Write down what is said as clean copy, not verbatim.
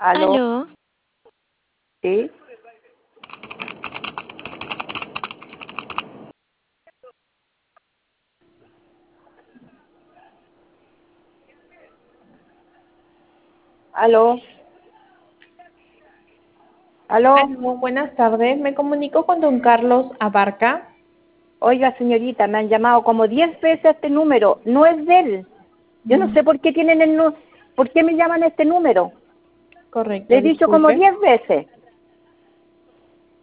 Aló, Aló, sí. Aló, aló. Aló, buenas tardes. Me comunico con don Carlos Abarca. Oiga, señorita, me han llamado como 10 veces a este número. No es de él. Yo no sé por qué tienen por qué me llaman a este número. Le Correcto, he dicho como disculpe. 10 veces.